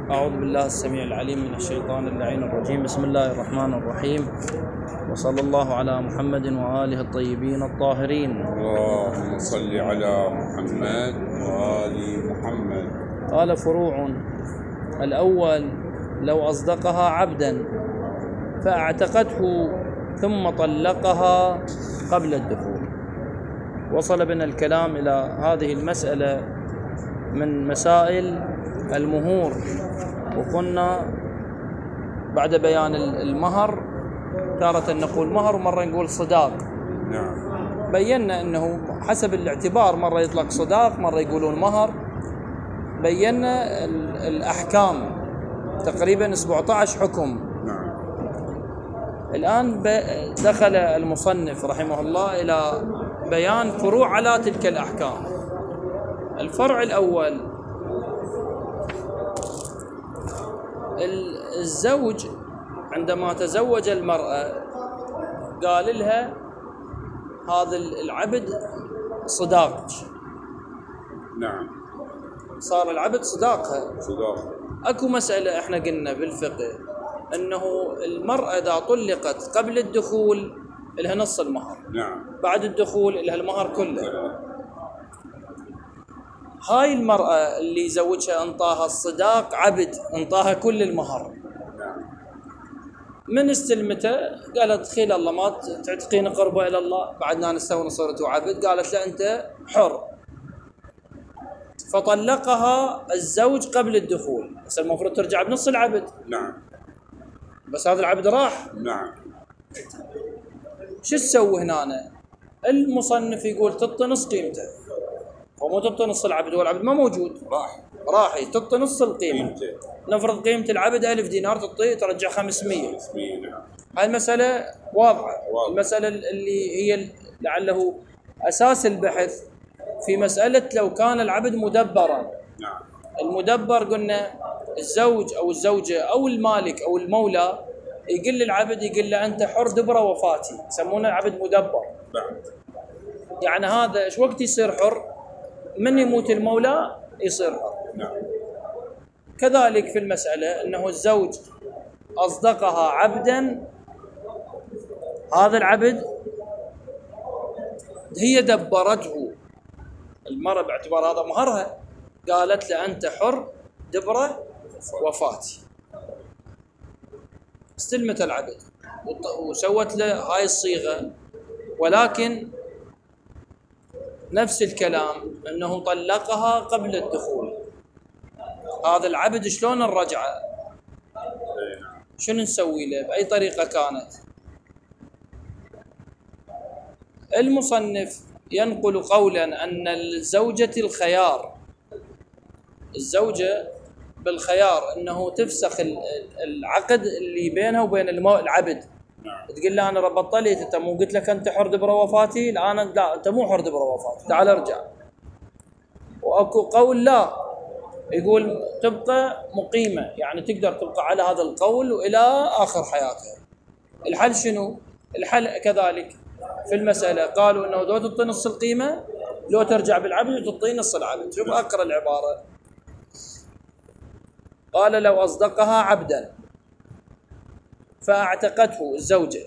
أعوذ بالله السميع العليم من الشيطان اللعين الرجيم. بسم الله الرحمن الرحيم، وصلى الله على محمد وآله الطيبين الطاهرين. اللهم صل على محمد وآل محمد. قال: فروع. الأول: لو أصدقها عبدا فاعتقته ثم طلقها قبل الدخول. وصل بنا الكلام إلى هذه المسألة من مسائل المهور، وقلنا بعد بيان المهر تارة نقول مهر ومرة نقول صداق. نعم. بينا أنه حسب الاعتبار، مرة يطلق صداق مرة يقولون مهر. بينا الأحكام تقريبا 17 حكم. نعم. الآن دخل المصنف رحمه الله إلى بيان فروع على تلك الأحكام. الفرع الأول: الزوج عندما تزوج المرأة قال لها هذا العبد صداقك. نعم. صار العبد صداقها. صداق. اكو مسألة احنا قلنا بالفقه انه المرأة اذا طلقت قبل الدخول لها نص المهر. نعم. بعد الدخول لها المهر كله. هاي المرأة اللي زوجها انطاها الصداق عبد، انطاها كل المهر. نعم. من استلمته قالت: خيل الله ما تعتقين قربة إلى الله، بعدنا نستوى صرت عبد. قالت له: أنت حر. فطلقها الزوج قبل الدخول. بس المفروض ترجع بنص العبد. نعم. بس هذا العبد راح. نعم. شو تسوي هنا؟ المصنف يقول تعطي نص قيمته، ومو تعطي نص العبد والعبد ما موجود. راح تعطي نص القيمة. نفرض قيمة العبد 1000 دينار، تعطيه ترجع 500. نعم. هاي المسألة واضحة. المسألة اللي هي لعله أساس البحث في مسألة لو كان العبد مدبرا. نعم. المدبر قلنا الزوج أو الزوجة أو المالك أو المولى يقول للعبد، يقول له أنت حر دبر وفاتي، يسمونه العبد مدبر. نعم. يعني هذا ايش وقت يصير حر؟ من يموت المولى يصير حر. نعم. كذلك في المسألة أنه الزوج أصدقها عبدا، هذا العبد هي دبرته المرأة باعتبار هذا مهرها، قالت له أنت حر دبرة وفاتي. استلمت العبد وسوت له هاي الصيغة، ولكن نفس الكلام أنه طلقها قبل الدخول. هذا العبد شلون الرجعة؟ شنو نسوي له؟ بأي طريقة كانت؟ المصنف ينقل قولا أن الزوجة الخيار، الزوجة بالخيار أنه تفسخ العقد اللي بينها وبين العبد. تقول له أنا ربطليت، أنت مو قلت لك أنت حر دبر وفاتي؟ الآن لا، أنت مو حر دبر وفاتي، تعال ارجع. وأكو قول لا، يقول تبقى مقيمة، يعني تقدر تبقى على هذا القول وإلى آخر حياتها. الحل شنو؟ الحل كذلك في المسألة قالوا أنه لو تعطي نص القيمة، لو ترجع بالعبد وتعطي نص العبد. شوف أقرأ العبارة. قال: لو أصدقها عبدا فاعتقته الزوجة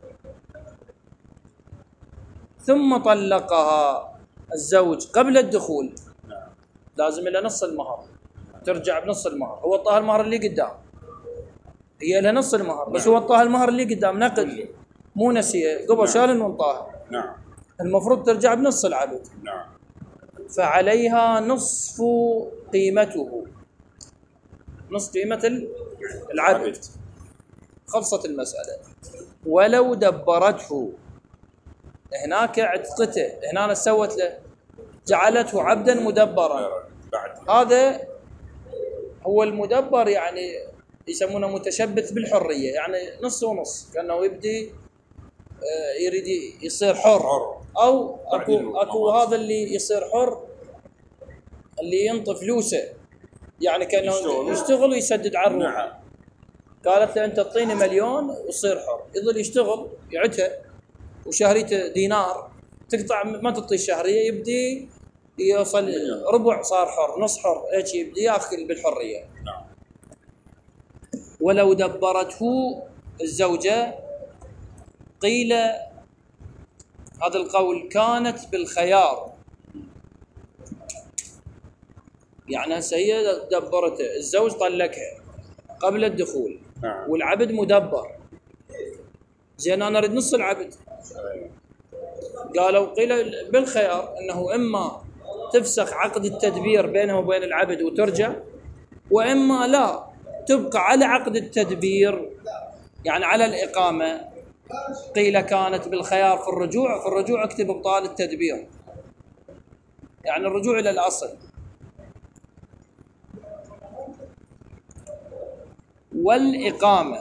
ثم طلقها الزوج قبل الدخول، لازم إلى نص المهر، ترجع بنص المهر. هو طاها المهر اللي قدام، هي لها نص المهر، بس هو طاها المهر اللي قدام نقد، مو نسيه قبل شال وانطاها. نعم. المفروض ترجع بنص العبد. نعم. فعليها نصف قيمته، نص قيمة العبد. خلصت المسألة. ولو دبرته، هناك عتقته، هنا سوت له جعلته عبدا مدبرا. هذا هو المدبر، يعني يسمونه متشبث بالحرية، يعني نص ونص، كأنه يبدي يريد يصير حر. أو أكو هذا اللي يصير حر اللي ينطي فلوسه، يعني كأنه يشتغل ويسدد على الروح. قالت له أنت تعطيني 1,000,000 ويصير حر، يظل يشتغل يعتها وشهريته دينار، تقطع ما تعطي الشهرية، يبدي يوصل ربع صار حر، نص حر، هيك يبدي ياكل بالحرية. ولو دبرته الزوجة قيل هذا القول كانت بالخيار، يعني هسه هي دبرته، الزوج طلقها قبل الدخول والعبد مدبر، زين انا اريد نص العبد. قالوا قيل بالخيار انه اما تفسخ عقد التدبير بينه وبين العبد وترجع، واما لا تبقى على عقد التدبير يعني على الإقامة. قيل كانت بالخيار في الرجوع اكتب ابطال التدبير، يعني الرجوع الى الاصل. والإقامة،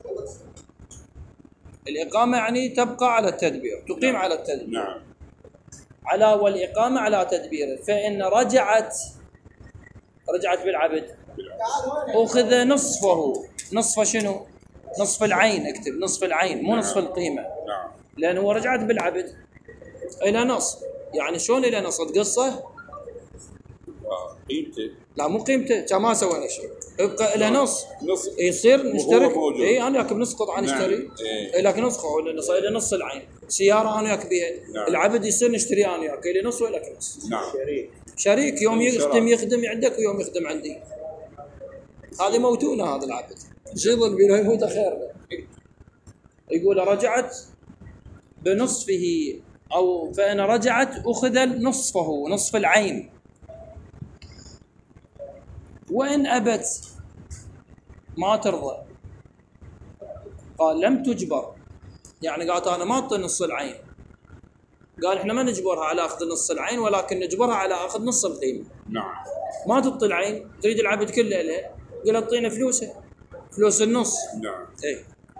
الإقامة يعني تبقى على التدبير، تقيم على التدبير. نعم. على والإقامة على تدبير، فإن رجعت بالعبد أخذ نصفه. نصف شنو؟ نصف العين، اكتب نصف العين مو نصف القيمة. نعم. لأنه رجعت بالعبد إلى نص، يعني شلون إلى نص؟ قصة قيمته، لا مو قيمته، كان ما سوينا شيء، يبقى إلى نص يصير نشترك. اي انا وياك بنص قطعه نشتري. إيه. لكن نص الى نص العين، سياره انا وياك بيها. نعم. العبد يصير نشتري انا وياك الى نص ولك نص. نعم. شريك يوم يخدم عندك ويوم يخدم عندي. هذه موتونه هذا العبد، يظل بينه يموت خير. يقول رجعت بنصفه، او فان رجعت اخذ نصفه، نصف العين. وإن أبت ما ترضى، قال لم تجبر، يعني قالت أنا ما أعطي نص العين. قال إحنا ما نجبرها على أخذ نص العين، ولكن نجبرها على أخذ نص القيمة. نعم. ما تعطي العين، تريد العبد كله لها، قال أعطينا فلوسه، فلوس النص. نعم. إيه.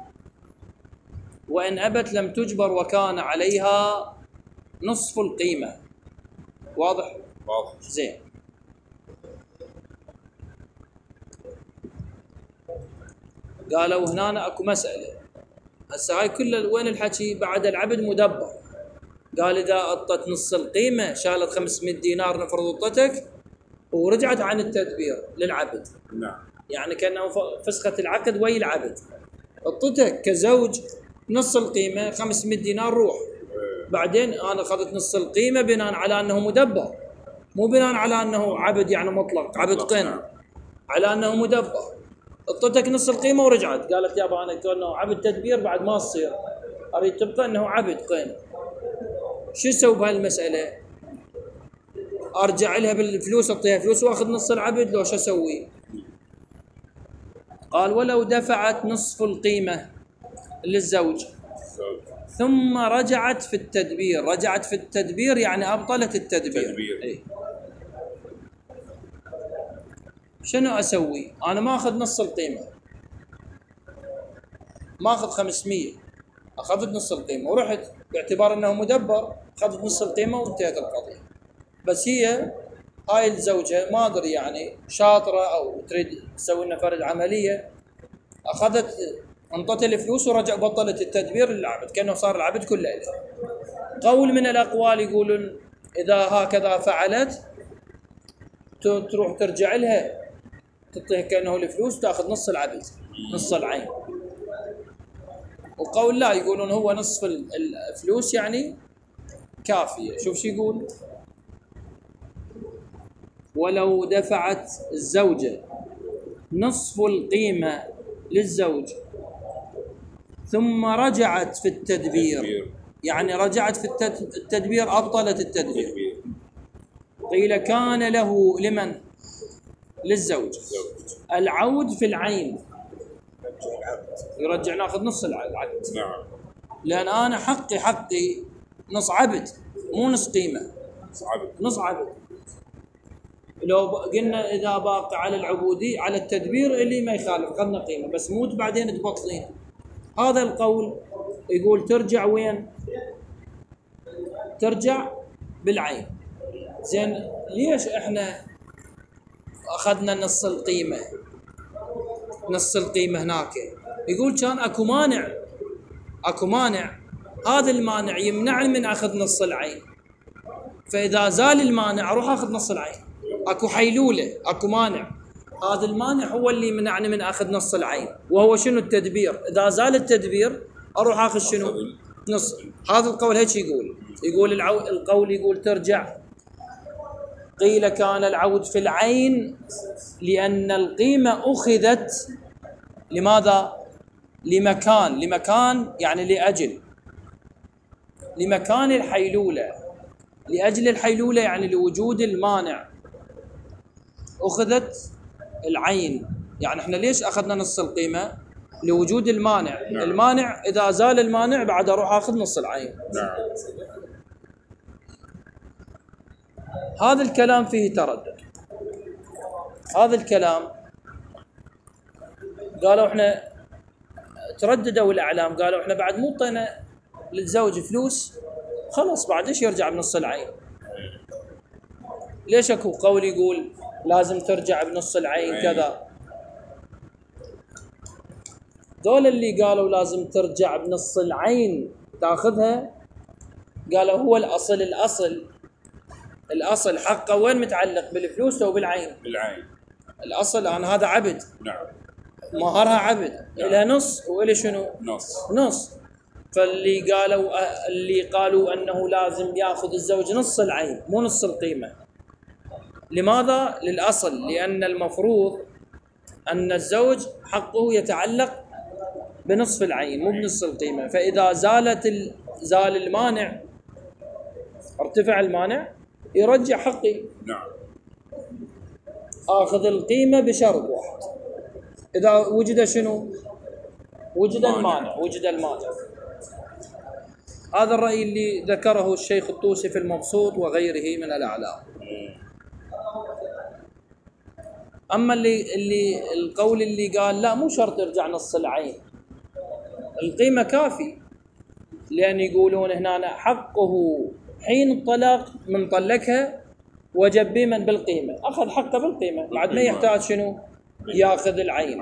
وإن أبت لم تجبر وكان عليها نصف القيمة. واضح؟ واضح. زين. قالوا هنا اكو مساله، هسه هاي كل وين الحكي؟ بعد العبد مدبر. قال اذا اعطت نص القيمه، شالت 500 دينار نفرض اعطتك ورجعت عن التدبير للعبد. نعم. يعني كانه فسخت العقد ويا العبد، اعطتك كزوج نص القيمه 500 دينار روح. بعدين انا اخذت نص القيمه بناء على انه مدبر، مو بناء على انه عبد يعني مطلق، عبد قين، على انه مدبر. اعطتك نص القيمه ورجعت، قالت يابا انا كانه عبد تدبير بعد ما تصير، اريد تبقى انه عبد قين. شو اسوي بهالمساله؟ ارجع لها بالفلوس، اعطيها فلوس واخذ نص العبد، لو شو اسوي؟ قال ولو دفعت نصف القيمه للزوج ثم رجعت في التدبير. رجعت في التدبير يعني ابطلت التدبير. إيه. شنو اسوي؟ انا ما اخذ نص القيمه، ما اخذ 500، اخذت نص القيمه ورحت باعتبار انه مدبر، اخذت نص القيمه وانتهت القضيه. بس هي هاي الزوجه ما ادري يعني شاطره او تريد تسوي لنا فرد عمليه، اخذت انطت الفلوس ورجع بطلت التدبير للعبد، كانه صار العبد كله لها. قول من الاقوال يقولون اذا هكذا فعلت تروح ترجع لها تعطيها كأنه الفلوس، تأخذ نص العبد، نص العين. وقول لا يقولون هو نصف الفلوس يعني كافية. شوف شو يقول: ولو دفعت الزوجة نصف القيمة للزوج ثم رجعت في التدبير، يعني رجعت في التدبير أبطلت التدبير، قيل كان له لمن؟ للزوج العود في العين، يرجع ناخذ نص العبد. نعم. لأن أنا حقي نص عبد مو نص قيمة، نص عبد. لو قلنا إذا باقي على العبودي على التدبير اللي ما يخالف أخذنا قيمة، بس موت بعدين تبطلين. هذا القول يقول ترجع وين؟ ترجع بالعين. زين ليش احنا اخذنا نص القيمه؟ نص القيمه هناك يقول كان اكو مانع، هذا المانع يمنعني من اخذ نص العين، فاذا زال المانع اروح اخذ نص العين. اكو حيلوله، اكو مانع، هذا المانع هو اللي منعني من اخذ نص العين، وهو شنو التدبير. اذا زال التدبير اروح اخذ شنو؟ نص. هذا القول هيك يقول القول يقول ترجع. قيل كان العود في العين لأن القيمة أخذت لماذا؟ لمكان يعني لمكان الحيلولة، لأجل الحيلولة يعني لوجود المانع أخذت العين. يعني احنا ليش أخذنا نص القيمة؟ لوجود المانع. نعم. المانع إذا زال المانع بعد أروح أخذ نص العين. نعم. هذا الكلام فيه تردد. هذا الكلام قالوا احنا ترددوا الأعلام، قالوا احنا بعد مو طينا للزوج فلوس خلص بعد ايش يرجع بنص العين؟ ليش اكو قول يقول لازم ترجع بنص العين كذا؟ دول اللي قالوا لازم ترجع بنص العين تاخذها، قالوا هو الأصل حقه وين متعلق؟ بالفلوس أو بالعين؟ بالعين. الأصل أنا هذا عبد. نعم. مهرها عبد. نعم. إلى نص وإلى شنو؟ نص. فاللي قالوا أنه لازم يأخذ الزوج نص العين مو نص القيمة. لماذا؟ للأصل، لأن المفروض أن الزوج حقه يتعلق بنصف العين مو بنص القيمة. فإذا زال المانع، ارتفع المانع، يرجع حقي. نعم. آخذ القيمة بشرط واحد، إذا وجد شنو؟ وجد المانع. هذا الرأي اللي ذكره الشيخ الطوسي في المبسوط وغيره من الأعلام. أما القول اللي قال لا مو شرط يرجع نص العين، القيمة كافي، لأن يقولون هنا حقه حين الطلاق من طلقها وجب بمن بالقيمة، أخذ حقه بالقيمة بعد ما يحتاج شنو؟ يأخذ العين.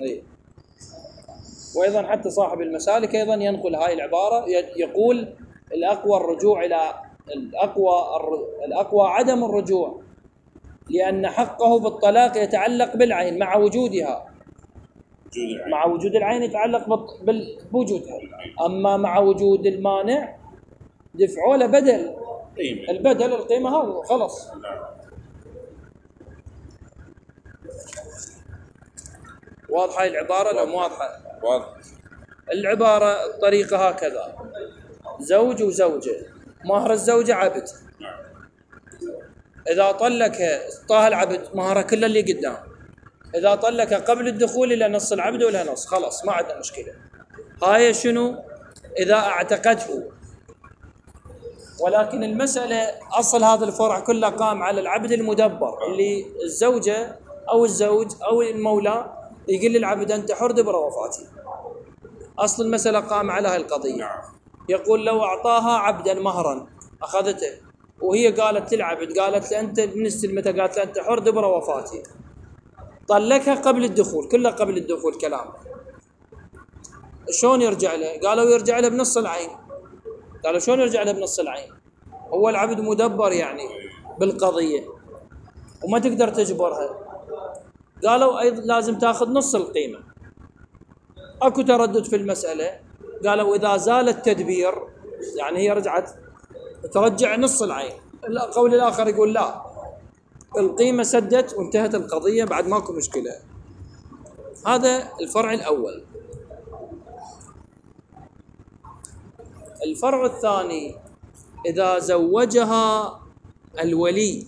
وأيضا حتى صاحب المسالك أيضا ينقل هاي العبارة، يقول الأقوى الرجوع إلى الأقوى عدم الرجوع، لأن حقه بالطلاق يتعلق بالعين مع وجودها. مع وجود العين يتعلق بوجودها، أما مع وجود المانع دفعوا له بدل البدل القيمة هذا خلص. واضحة العبارة لو مو واضحة؟ واضح. العبارة الطريقة هكذا: زوج وزوجة، مهر الزوجة عبد، إذا طلقها طاه العبد مهره كله اللي قدام، إذا طلقها قبل الدخول إلى نص العبد ولا نص خلاص ما عندنا مشكلة. هاي شنو؟ إذا اعتقته. ولكن المسألة أصل هذا الفرع كله قام على العبد المدبر، اللي الزوجة أو الزوج أو المولى يقول للعبد أنت حر دبر وفاتي. أصل المسألة قام على هاي القضية. يقول لو أعطاها عبدا مهرا أخذته، وهي قالت للعبد، قالت له أنت من استلمته، قالت له أنت حر دبر وفاتي، طلقها قبل الدخول، كله قبل الدخول كلام، شلون يرجع له؟ قالوا يرجع له بنص العين. قالوا شلون يرجع له بنص العين؟ هو العبد مدبر يعني بالقضية وما تقدر تجبرها. قالوا أيضا لازم تاخذ نص القيمة. اكو تردد في المسألة، قالوا إذا زال التدبير يعني هي رجعت ترجع نص العين. القول الآخر يقول لا، القيمة سدت وانتهت القضية بعد ماكو مشكلة. هذا الفرع الأول. الفرع الثاني: إذا زوجها الولي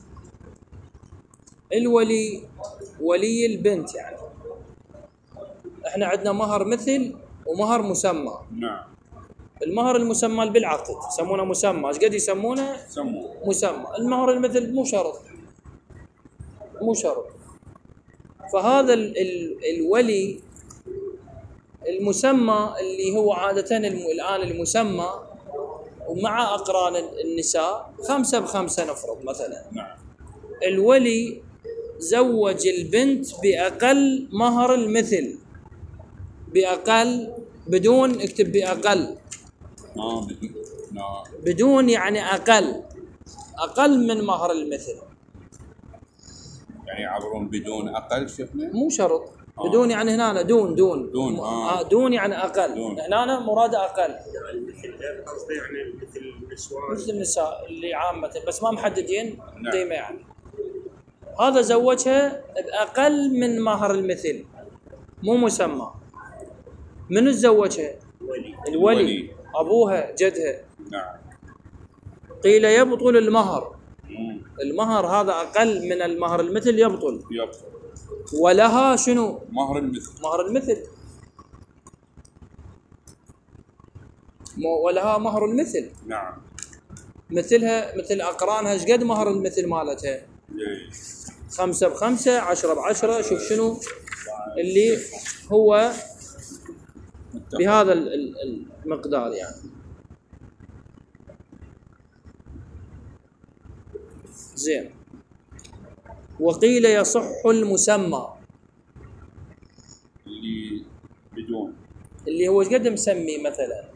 ولي البنت، يعني احنا عندنا مهر مثل ومهر مسمى. نعم. المهر المسمى بالعقد يسمونه مسمى، ايش قد يسمونه؟ مسمى. المهر المثل مو شرط. فهذا الولي المسمى اللي هو عادة الآن المسمى ومع أقران النساء 5 ب5 نفرض مثلا. نعم. الولي زوج البنت بأقل مهر المثل، بأقل، بدون اكتب بأقل، بدون يعني أقل من مهر المثل. يعني يعبرون بدون اقل شيخنا؟ مو شرط. بدون يعني هنا دون دون يعني اقل. هنا مراد اقل. يعني مثل قصدي يعني مثل النسوان مثل النساء اللي عامه بس ما محددين ديما يعني. هذا زوجها باقل من مهر المثل مو مسمى. من تزوجها؟ الولي ابوها جدها. نعم. قيل يبطل المهر. المهر هذا اقل من المهر المثل يبطل. ولها شنو؟ مهر المثل. مهر المثل. ولها مهر المثل. نعم. مثلها مثل اقرانها ايش قد مهر المثل مالتها؟ 5 ب5 10 ب10. شوف شنو اللي هو بهذا المقدار يعني. زين. وقيل يصح المسمى اللي بدون، اللي هو ايش قد مسمي مثلا.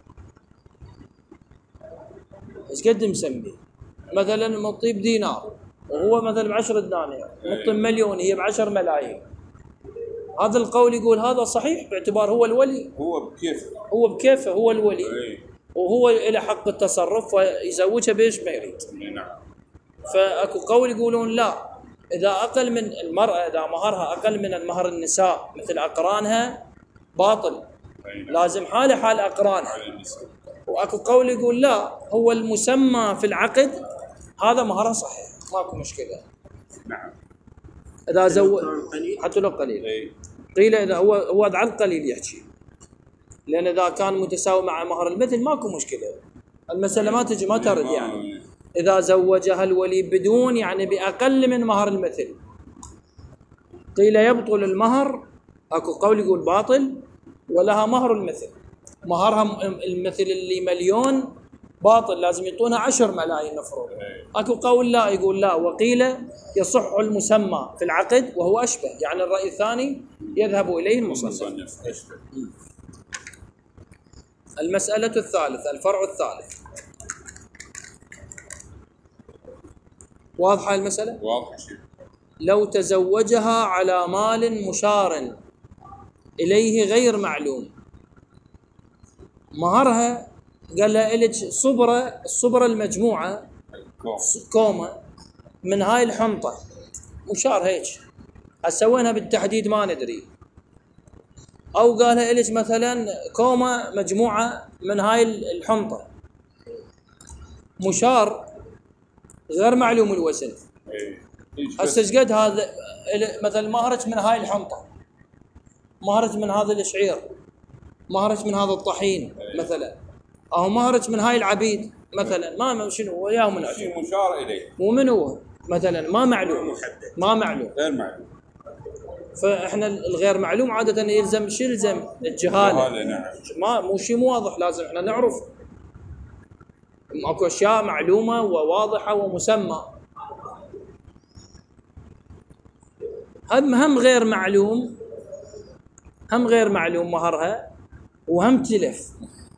ايش قد مسمي مثلا مطيب دينار وهو مثلا ب10 دنانير، مطيب مليون هي ب10 ملايين. هذا القول يقول هذا صحيح باعتبار هو الولي. هو بكيفه هو الولي. وهو له حق التصرف ويزوجها بيش ما يريد. نعم. فاكو قول يقولون لا، اذا اقل من المراه اذا مهرها اقل من المهر النساء مثل اقرانها باطل، لازم حاله حال اقرانها. واكو قول يقول لا، هو المسمى في العقد هذا مهرها صحيح ماكو مشكله. نعم. اذا زوج حتى لو قليل. قيل اذا هو على القليل يحكي، لان اذا كان متساوي مع مهر المثل ماكو مشكله، المساله ما تجي ما ترد يعني. اذا زوجها الولي بدون يعني باقل من مهر المثل قيل يبطل المهر. اكو قول يقول باطل. ولها مهر المثل، مهرها المثل اللي مليون باطل، لازم يعطونها 10 ملايين نفرض. اكو قول لا يقول لا. وقيل يصح المسمى في العقد وهو اشبه، يعني الراي الثاني يذهب اليه المصنف. المساله الثالثه الفرع الثالث. واضحه المساله؟ واضح. لو تزوجها على مال مشار اليه غير معلوم، مهرها قال لها إلك الصبرة المجموعة كومة من هاي الحنطة مشار هيك، هسوينها بالتحديد ما ندري. أو قالها إلك مثلا كومة مجموعة من هاي الحنطة مشار غير معلوم الوزن. هسه ايش قد هذا مثلا مهرج من هاي الحنطة، مهرج من هذا الشعير، مهرج من هذا الطحين مثلا، او مهرج من هاي العبيد مثلا، ما شنو وياه من شيء مشار اليه ومن هو مثلا ما معلوم، ما معلوم غير معلوم. فاحنا الغير معلوم عاده يلزم شو يلزم الجهاله. نعم. ما مو شيء مو واضح، لازم احنا نعرف اكو اشياء معلومه وواضحه ومسمى. هم غير معلوم، هم غير معلوم مهرها وهم تلف.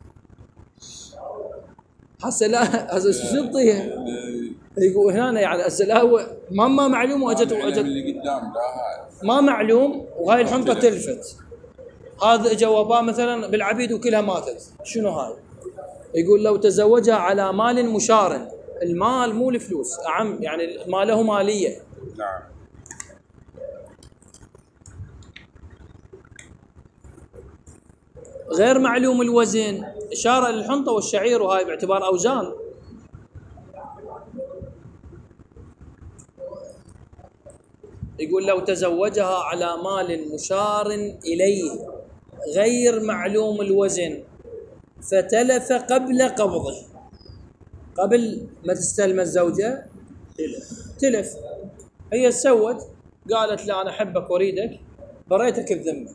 هسه لا هسه شو نعطيها؟ يقول هنا يعني هسه لا هو ما معلوم واجت اللي قدام لا ما معلوم وهاي الحنطه تلفت. هذا جوابها مثلا بالعبيد وكلها ماتت. شنو هاي؟ يقول لو تزوجها على مال مشار، المال مو الفلوس اعم، يعني ماله ماليه. نعم. غير معلوم الوزن، إشارة للحنطة والشعير وهاي باعتبار أوزان. يقول لو تزوجها على مال مشار إليه غير معلوم الوزن فتلف قبل قبضه، قبل ما تستلم الزوجة تلف. هي سوت قالت لا أنا أحبك وأريدك بريتك الذمة.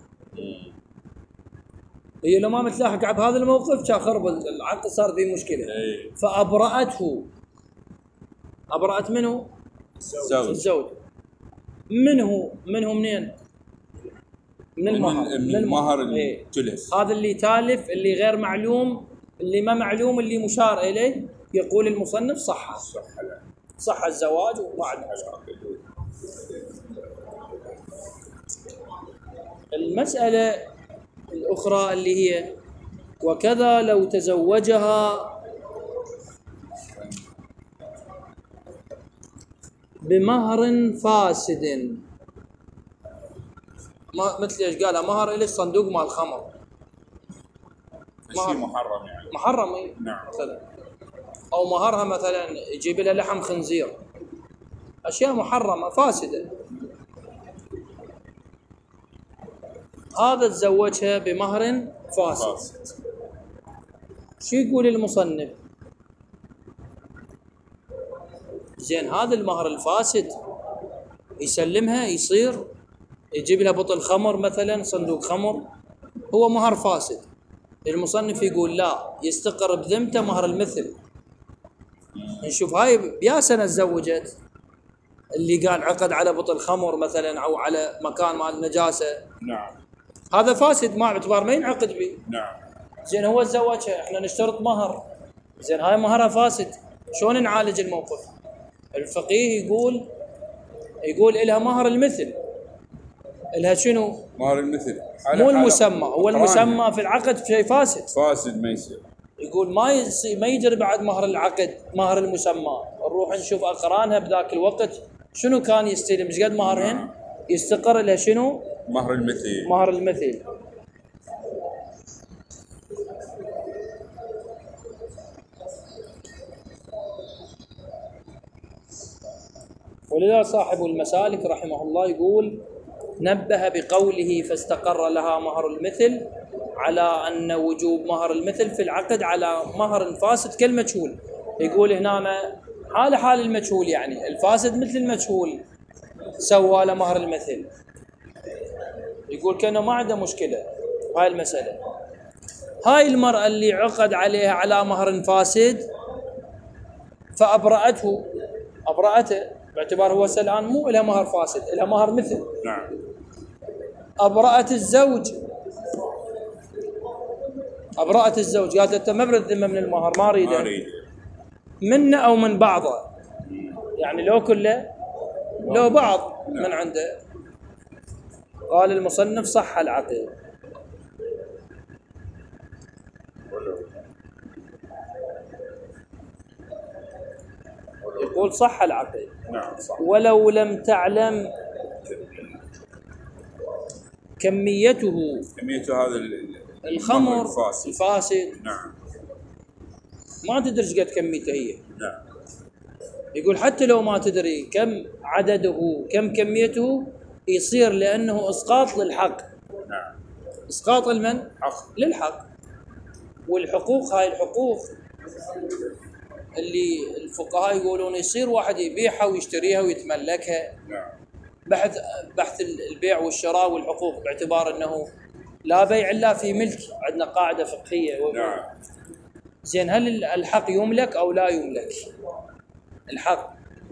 هي لو ما متلاحق على هذا الموقف كان خرب العقد، صار فيه مشكله. فابرأته. ابرأت منه؟ الزوج. منه منين؟ من المهر. من المهر اللي تلف. هذا اللي تالف، اللي غير معلوم، اللي ما معلوم، اللي مشار اليه. يقول المصنف صح الزواج وما عندنا مشكله. المسألة الأخرى اللي هي وكذا لو تزوجها بمهر فاسد، مثل ايش قالها؟ مهر إلى صندوق مال خمر، شيء محرم يعني. محرم نعم. مثلا، او مهرها مثلا يجيب لها لحم خنزير، اشياء محرمه فاسده. هذا تزوجها بمهر فاسد. شو يقول المصنف؟ زين هذا المهر الفاسد يسلمها، يصير يجيب لها بطل خمر مثلا، صندوق خمر، هو مهر فاسد. المصنف يقول لا، يستقر بذمته مهر المثل. نشوف هاي بيا سنة تزوجت، اللي قال عقد على بطل خمر مثلا او على مكان مال نجاسه، نعم، هذا فاسد ما باعتبار ما ينعقد به. نعم. زين هو تزوجها، احنا نشترط مهر، زين هاي مهرها فاسد، شلون نعالج الموقف؟ الفقيه يقول إلها مهر المثل. إلها شنو؟ مهر المثل مو المسمى، هو المسمى في العقد شيء فاسد. فاسد ما يصير. يقول ما يجري بعد مهر العقد مهر المسمى. نروح نشوف أقرانها بذاك الوقت شنو كان يستلم، ايش قد مهرهن، يستقر لها شنو؟ مهر المثل. مهر المثل. ولذا صاحب المسالك رحمه الله يقول نبه بقوله فاستقر لها مهر المثل على أن وجوب مهر المثل في العقد على مهر فاسد كالمجهول. يقول هنا حال المجهول، يعني الفاسد مثل المجهول سوى له مهر المثل. يقول كأنه ما عنده مشكلة هاي المسألة. هاي المرأة اللي عقد عليها على مهر فاسد فأبرأته باعتبار هو الآن مو إلها مهر فاسد، إلها مهر مثل. نعم. أبرأت الزوج، قالت أنت ما برد ذمة من المهر، ما أريده منه أو من بعضه، يعني لو كله لو بعض من عنده. قال المصنف صح العقد. يقول صح العقد. نعم صح. ولو لم تعلم كميته هذا الخمر الفاسد. نعم. ما تدري ايش قد كميته هي. نعم. يقول حتى لو ما تدري كم عدده كم كميته يصير، لأنه إسقاط للحق. نعم. إسقاط المن؟ حق. للحق. والحقوق هاي الحقوق اللي الفقهاء يقولون يصير واحد يبيعها ويشتريها ويتملكها. نعم. بحث البيع والشراء والحقوق، باعتبار أنه لا بيع إلا في ملك، عندنا قاعدة فقهية. نعم. زين هل الحق يملك أو لا يملك؟ الحق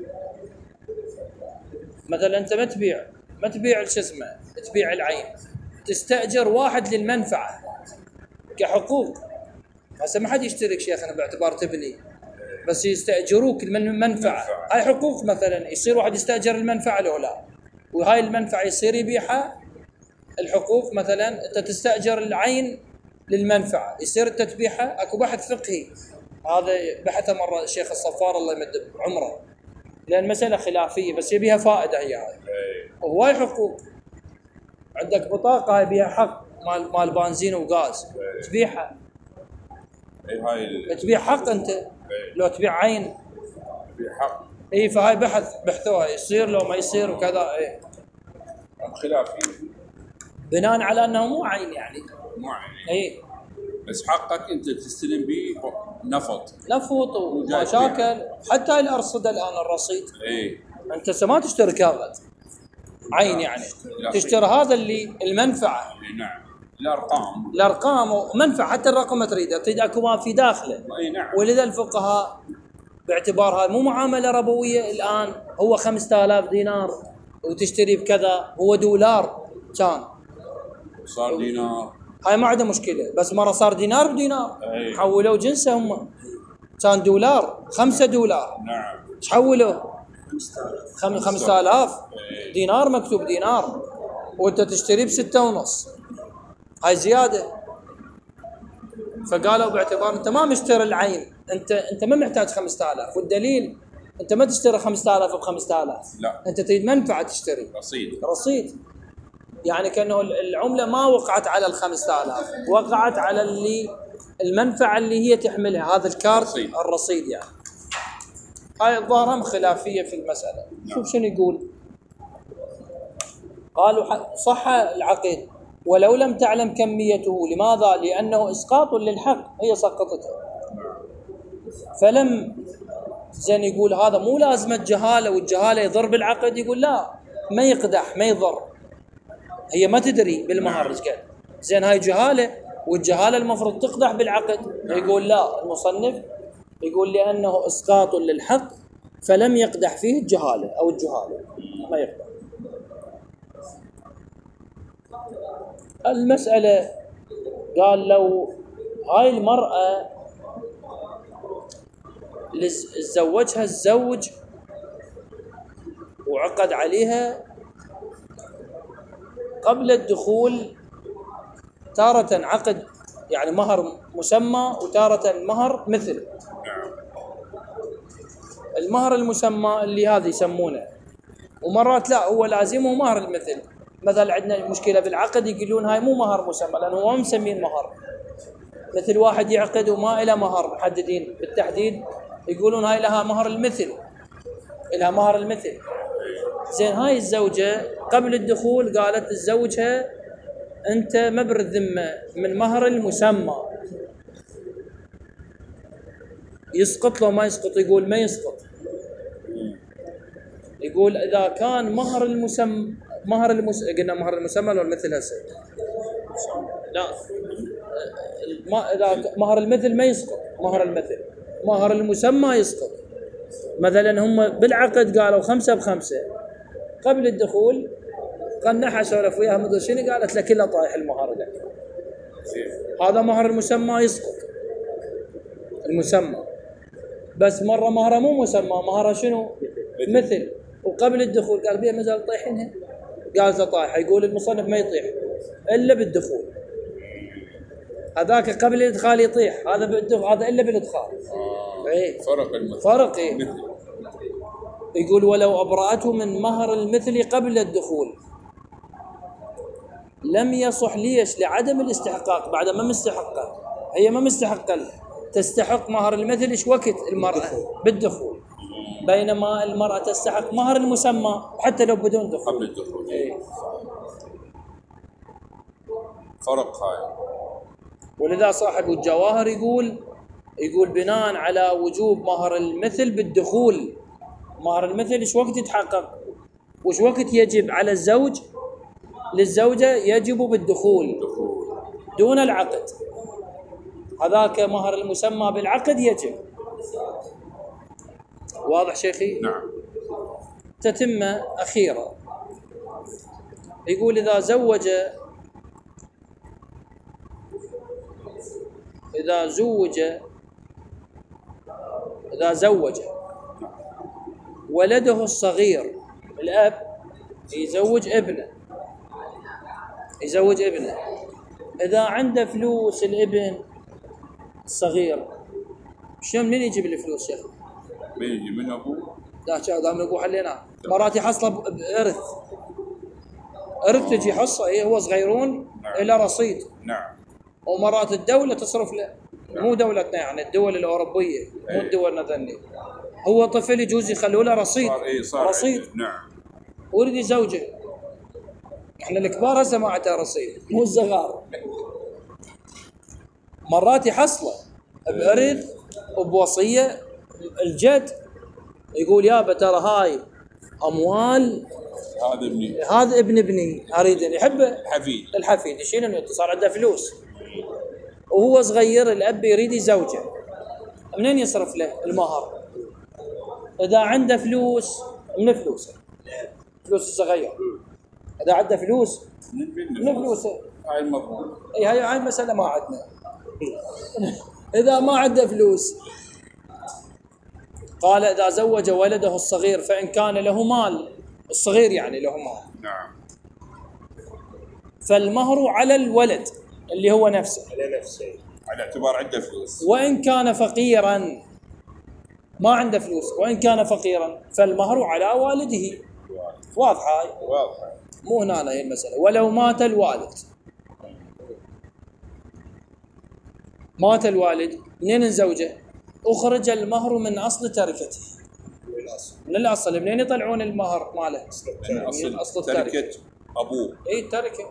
مثلا أنت ما تبيع شو اسمه، تبيع العين، تستأجر واحد للمنفعة كحقوق. هسه ما حد يشترك شيخنا باعتبار تبني، بس يستأجروك المنفعة. هاي حقوق. مثلا يصير واحد يستأجر المنفعة الأولى، وهاي المنفعة يصير يبيعها. الحقوق مثلا أنت تستأجر العين للمنفعة، يصير أنت تبيعها. أكو بحث فقهي هذا بحثه مرة الشيخ الصفار الله يمد عمره، لأن مسألة خلافية بس يبيها فائدة هي هاي. وهواي حقوق. عندك بطاقة يبيها حق مال بنزين وغاز، تبيعها. تبيع حق أنت. لو تبيع عين تبيع حق. فهاي بحثوها يصير لو ما يصير وكذا. خلافي بناء على أنه مو عين، يعني مو عين. بس حقك أنت تستلم به نفط ومشاكل. حتى الأرصدة الآن الرصيد أنت ما تشتري كاغد عين، يعني تشتري هذا اللي المنفعة. نعم. الأرقام ومنفعة، حتى الرقم ما تريد أكو ما في داخله. نعم. ولذا الفقهاء باعتبارها مو معاملة ربوية الآن، هو 5000 دينار وتشتري بكذا، هو دولار كان صار دينار، هاي ما عنده مشكلة. بس مرة صار دينار بدينار، حولوا جنسه هم. كان دولار 5 دولار. نعم. حولوا 5000 دينار، مكتوب دينار. وانت تشتري ب6.5، هاي زياده. فقالوا باعتبار انت ما مشتري العين، انت ما محتاج 5000، والدليل انت ما تشتري 5000 ب5000، لا، انت تريد منفعه تشتري رصيد. يعني كانه العمله ما وقعت على ال5000، وقعت على المنفعه اللي هي تحملها، هذا الكارت الرصيد يعني. هاي الظاهر خلافيه في المساله. شوف شنو يقول. قالوا صح العقد ولو لم تعلم كميته. لماذا؟ لأنه إسقاط للحق، هي سقطته. فلم زين يقول هذا مو لازمة جهالة، والجهالة يضر بالعقد. يقول لا، ما يقدح ما يضر، هي ما تدري بالمهر ايش قد. زين هاي جهالة، والجهالة المفروض تقدح بالعقد. يقول لا، المصنف يقول لأنه إسقاط للحق فلم يقدح فيه الجهالة أو الجهالة، ما يقدح. المسألة قال لو هاي المرأة زوجها الزوج وعقد عليها قبل الدخول، تارة عقد يعني مهر مسمى وتارة مهر مثل. المهر المسمى اللي هذا يسمونه، ومرات لا هو لازمه مهر المثل. مثلا عندنا مشكلة بالعقد يقولون هاي مو مهر مسمى لأنه هو مسمين مهر. مثل واحد يعقد وما إلى مهر محددين بالتحديد، يقولون هاي لها مهر المثل، لها مهر المثل. زين هاي الزوجة قبل الدخول قالت لزوجها أنت مبر الذمة من مهر المسمى. يسقط له ما يسقط؟ يقول ما يسقط. يقول إذا كان مهر المسمى قلنا مهر المسمى ولا المثل هسه؟ لا، إذا مهر المثل ما يسقط، مهر المثل. مهر المسمى يسقط. مثلا هم بالعقد قالوا 5 ب5، قبل الدخول قنحها سولف وياها مدري شنو، قالت له كله طايح المهر ده. هذا مهر المسمى يسقط، المسمى. بس مرة مهره مو مسمى، مهره شنو؟ مثل. وقبل الدخول قال بيها مازال طايحينها، قالت له طايحه. يقول المصنف ما يطيح الا بالدخول. هذاك قبل الادخال يطيح، هذا بالدخول، هذا الا بالادخال. ايه فرق ايه. يقول ولو ابرأته من مهر المثل قبل الدخول لم يصح. ليش؟ لعدم الاستحقاق، بعد ما مستحقه. هي ما مستحقه، تستحق مهر المثل ايش وقت المرأة بالدخول، بينما المرأة تستحق مهر المسمى حتى لو بدون دخول قبل الدخول. إيه. فرق هاي. ولذا صاحب الجواهر يقول بناء على وجوب مهر المثل بالدخول. مهر المثل ايش وقت يتحقق وايش وقت يجب على الزوج للزوجة؟ يجب بالدخول دون العقد. هذاك مهر المسمى بالعقد يجب. واضح شيخي؟ نعم. تتمة أخيرة يقول إذا زوج ولده الصغير، الأب يزوج ابنه، إذا عنده فلوس الابن الصغير، شلون منين يجيب الفلوس يا أخي؟ من يجي من أبوه؟ لا شاهد من أبوه حليناه. مرات يحصله بإرث، تجي حصة إيه هو صغيرون. نعم. إلى رصيد. نعم. ومرات الدولة تصرف له. نعم. مو دولتنا يعني الدول الأوروبية، مو الدول ذني. هو طفل يجوز يخلوا له رصيد. صار رصيد. نعم. ويريد يزوجه. احنا الكبار هسه ما عندنا رصيد، مو الصغار. مرات يحصله بإرث وبوصية الجد، يقول يابا ترى هاي أموال هذا ابن ابني أريد يحبه الحفيد يشيل انه صار عنده فلوس وهو صغير، الأب يريد يزوجه، منين يصرف له المهر؟ إذا عنده فلوس من فلوسه، فلوس الصغير. إذا عنده فلوس من فلوسه. هاي المضمون. هاي مسألة ما عندنا. إذا ما عنده فلوس قال إذا زوج ولده الصغير فإن كان له مال، الصغير يعني له مال. نعم. فالمهر على الولد اللي هو نفسه على نفسه على اعتبار عنده فلوس. وإن كان فقيرا ما عنده فلوس، وإن كان فقيرا فالمهر على والده. واضحة هاي؟ واضحة. مو هنا هي المسألة. ولو مات الوالد، مات الوالد منين الزوجة؟ أخرج المهر من أصل تركته. من الأصل. منين يطلعون المهر ماله؟ من أصل تركة أبوه. اي التركة.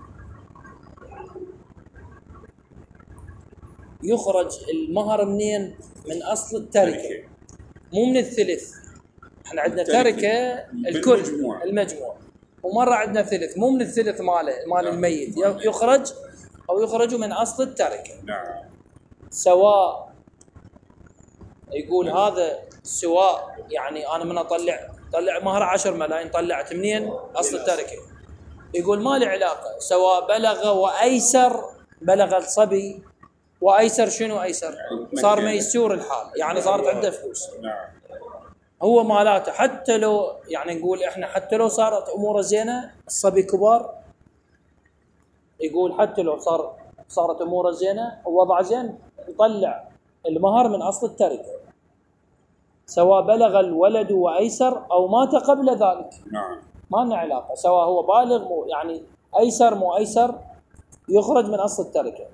يخرج المهر منين؟ من أصل التركة، مو من الثلث. احنا عندنا تركة الكل المجموع، ومرة عندنا ثلث، مو من الثلث ماله مال الميت. يخرج أو يخرج من أصل التركة. نعم. سواء يقول هذا سواء، يعني أنا من طلع مهر 10 ملايين، طلعت منين؟ أصل التركة. يقول ما له علاقة، سواء بلغ وأيسر، بلغ الصبي وأيسر. شنو أيسر؟ صار ميسور الحال، يعني صارت عنده فلوس. نعم. هو مالاته حتى لو، يعني نقول إحنا حتى لو صارت أموره زينة، الصبي كبار، يقول حتى لو صارت أموره زينة ووضع زين، يطلع المهر من أصل التركة، سواء بلغ الولد وأيسر أو مات قبل ذلك. نعم. ما لنا علاقة، سواء هو بالغ يعني أيسر مو أيسر، يخرج من أصل التركة.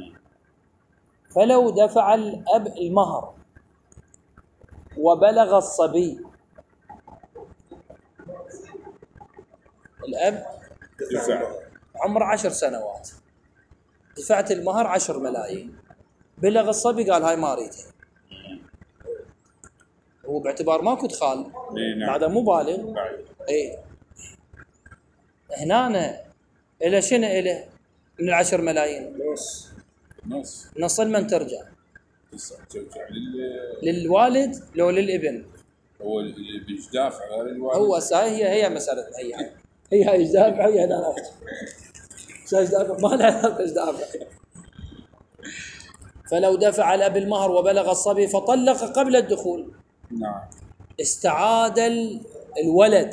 فلو دفع الأب المهر وبلغ الصبي، الأب دفع عمر 10 سنوات، دفعت المهر 10 ملايين، بلغ الصبي قال هاي ما أريدها، هو باعتبار ماكو دخال بعده مو بالغ. اي هنا إلى شنو؟ إلى من 10 ملايين نص من ترجع للوالد لو للابن. هو اللي بيدافع غير الوالد. هو هي مسألتنا، هي ايش دافع، هي انا ايش دافع، ما له علاقه ايش دافع. فلو دفع الاب المهر وبلغ الصبي فطلق قبل الدخول، نعم، استعاد الولد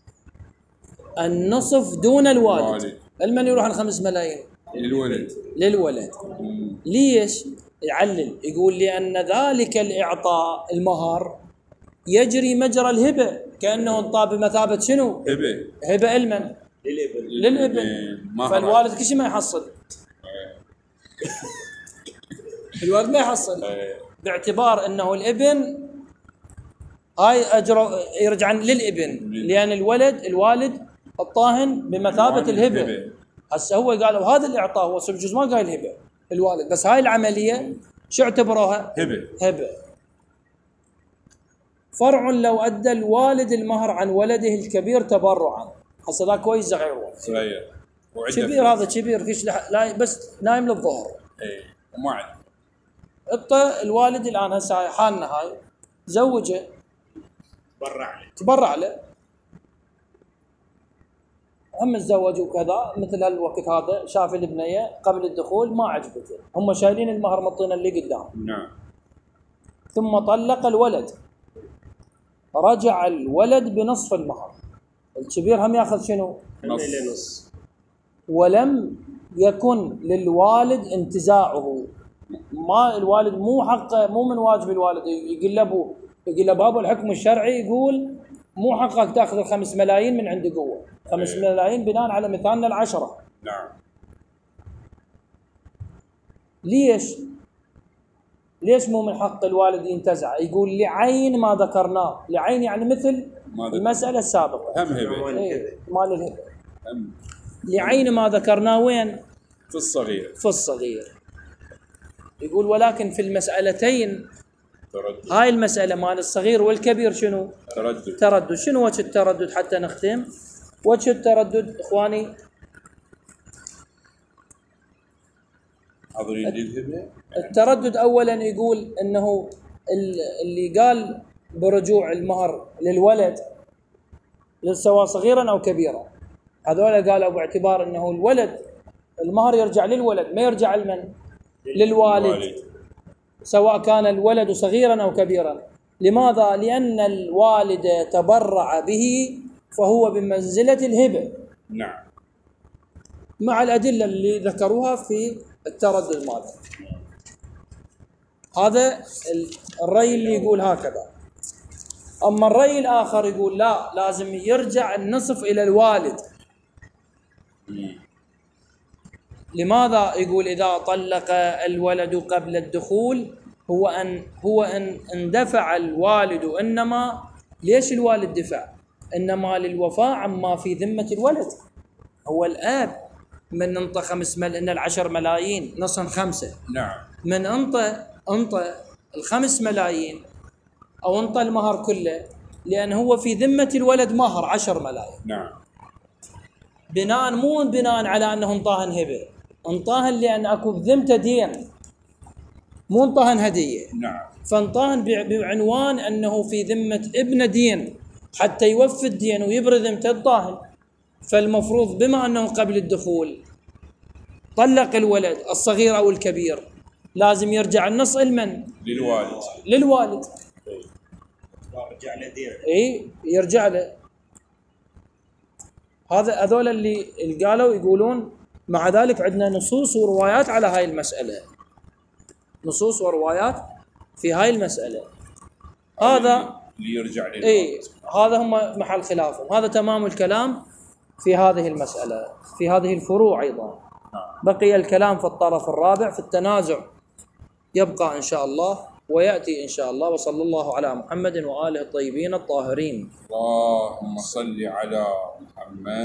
النصف دون الوالد. لمن يروح ال5 ملايين؟ للولد. ليش؟ يعلل، يقول لأن ذلك الإعطاء المهر يجري مجرى الهبة، كأنه انطى بمثابة شنو؟ هبة المن؟ للابن. فالوالد كل شيء ما يحصل. الوالد ما يحصل، باعتبار أنه الابن هاي أجر يرجع للابن، لأن الوالد الطاهن بمثابة الهبة. هسه هو قالوا هذا الإعطاء هو سبجوز، ما قال هبة الوالد، بس هاي العملية شو اعتبروها؟ هبة. فرع لو أدى الوالد المهر عن ولده الكبير تبرعا. هسه ذا كويس صغير كبير، هذا كبير فيش لا بس نايم للظهر. وما عنده. الوالد الآن هسه حالنا هاي زوجه، تبرع له، هم تزوجوا وكذا، مثل هالوقت هذا شاف البنية قبل الدخول ما عجبته، هم شايلين المهر مطينا اللي قدام. نعم. ثم طلق الولد، رجع الولد بنصف المهر، الكبير هم ياخذ شنو؟ نص. ولم يكن للوالد انتزاعه. ما الوالد مو حقه، مو من واجب الوالد يقول له ابوه، يقول له بابا الحكم الشرعي يقول مو حقك تاخذ 5 ملايين من عند قوه، 5 ملايين بناء على مثالنا 10. نعم. ليش مو من حق الوالد ينتزع؟ يقول لعين ما ذكرناه، لعين يعني مثل المسألة السابقة هم هبة مال الهبة، لعين ما ذكرناه وين؟ في الصغير. يقول ولكن في المسألتين هاي المسألة مال الصغير والكبير شنو؟ تردد. شنو وجه التردد حتى نختم؟ وجه التردد إخواني حاضرين للهبة. التردد أولا يقول أنه اللي قال برجوع المهر للولد سواء صغيرا أو كبيرا، هذول قالوا باعتبار أنه الولد المهر يرجع للولد ما يرجع للوالد، سواء كان الولد صغيرا أو كبيرا. لماذا؟ لأن الوالد تبرع به فهو بمنزلة الهبة. نعم. مع الأدلة اللي ذكروها في التردد ماله. هذا الرأي اللي يقول هكذا. أما الرأي الآخر يقول لا، لازم يرجع النصف إلى الوالد. لماذا؟ يقول إذا طلق الولد قبل الدخول هو أن اندفع الوالد. إنما ليش الوالد دفع؟ إنما للوفاء عما في ذمة الولد. هو الآب من انطى 5 ملايين، ال10 ملايين نصا 5. نعم. من انطى ال5 ملايين أو انطى المهر كله، لأن هو في ذمة الولد مهر 10 ملايين. نعم. مو بناء على أنه انطاهن هبة، انطاهن لأن أكو بذمته دين، مو انطاهن هدية. نعم. فانطاهن بعنوان أنه في ذمة ابن دين حتى يوفي الدين ويبرز ذمته الطاهن. فالمفروض بما أنه قبل الدخول طلق الولد الصغير أو الكبير، لازم يرجع النص لمن؟ للوالد. يرجع له دين. اي يرجع له. هذول اللي قالوا يقولون. مع ذلك عندنا نصوص وروايات على هاي المسألة، نصوص وروايات في هاي المسألة. هذا ليرجع للوالد. اي هذا هم محل خلافهم. هذا تمام الكلام في هذه المسألة. في هذه الفروع أيضا بقي الكلام في الطرف الرابع في التنازع، يبقى إن شاء الله ويأتي إن شاء الله. وصلى الله على محمد وآله الطيبين الطاهرين. اللهم صل على محمد.